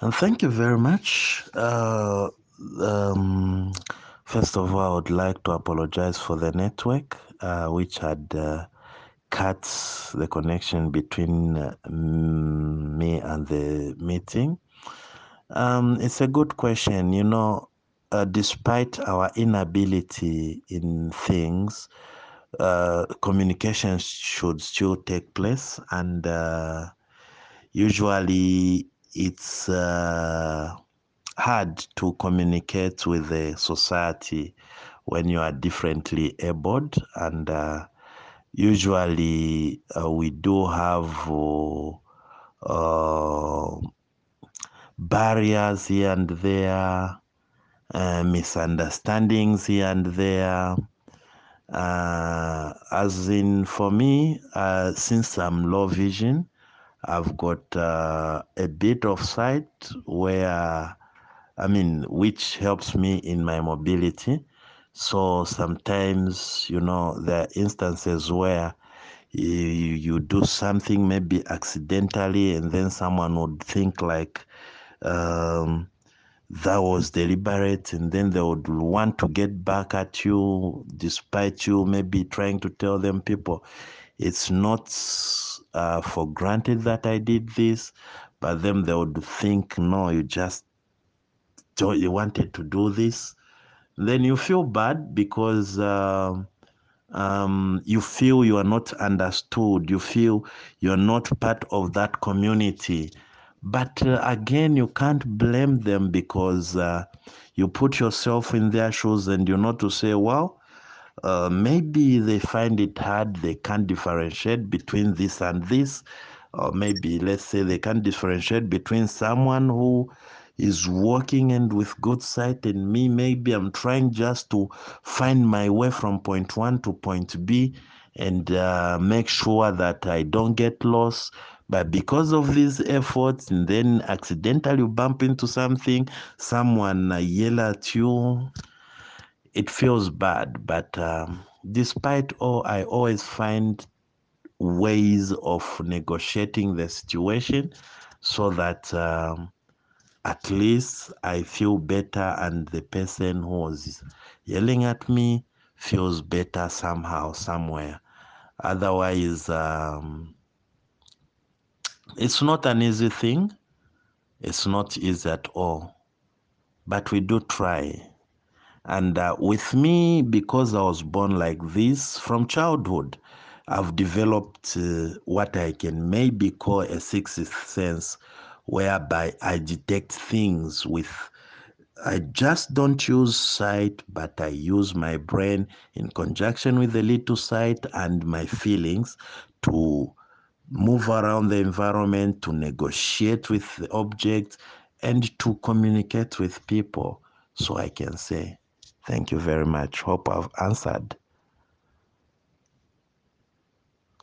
And thank you very much. Um, First of all, I would like to apologize for the network, which had cut the connection between me and the meeting. It's a good question. Despite our inability in things, communication should still take place, and usually it's hard to communicate with the society when you are differently abled, and usually we do have uh, barriers here and there, misunderstandings here and there. As in, for me, since I'm low vision, I've got a bit of sight which helps me in my mobility. So sometimes, there are instances where you do something maybe accidentally, and then someone would think like um, that was deliberate, and then they would want to get back at you despite you maybe trying to tell them, people, it's not for granted that I did this, but then they would think, no, you wanted to do this. Then you feel bad because you feel you are not understood. You feel you're not part of that community. But again, you can't blame them because you put yourself in their shoes, and you know to say, well, maybe they find it hard, they can't differentiate between this and this, or maybe let's say they can't differentiate between someone who is walking and with good sight and me. Maybe I'm trying just to find my way from point one to point B, and make sure that I don't get lost. But because of these efforts, and then accidentally bump into something, someone yell at you, it feels bad. But despite all, I always find ways of negotiating the situation so that at least I feel better, and the person who was yelling at me feels better somehow, somewhere. Otherwise, it's not an easy thing. It's not easy at all. But we do try. And with me, because I was born like this from childhood, I've developed what I can maybe call a sixth sense, whereby I detect things with, I just don't use sight, but I use my brain in conjunction with a little sight and my feelings to move around the environment, to negotiate with the objects, and to communicate with people. So I can say, thank you very much. Hope I've answered.